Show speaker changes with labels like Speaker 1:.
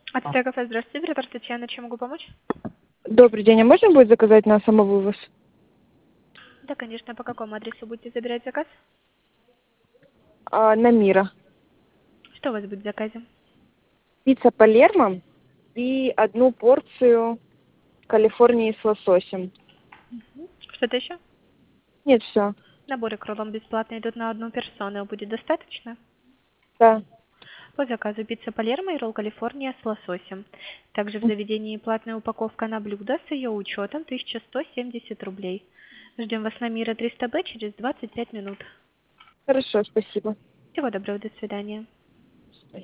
Speaker 1: Ацтека кафе, здравствуйте, оператор Татьяна, чем могу помочь?
Speaker 2: Добрый день, а можно будет заказать на самовывоз?
Speaker 1: Да, конечно, по какому адресу будете забирать заказ?
Speaker 2: На Мира.
Speaker 1: Что у вас будет в заказе?
Speaker 2: Пицца Палермо и одну порцию Калифорнии с лососем.
Speaker 1: Что-то еще?
Speaker 2: Нет, все.
Speaker 1: Наборы крылом бесплатно идут на одну персону. Будет достаточно?
Speaker 2: Да.
Speaker 1: По заказу пицца Палермо и ролл Калифорния с лососем. Также в заведении платная упаковка на блюдо с ее учетом 1170 рублей. Ждем вас на Мира 300Б через 25 минут.
Speaker 2: Хорошо, спасибо.
Speaker 1: Всего доброго, до свидания.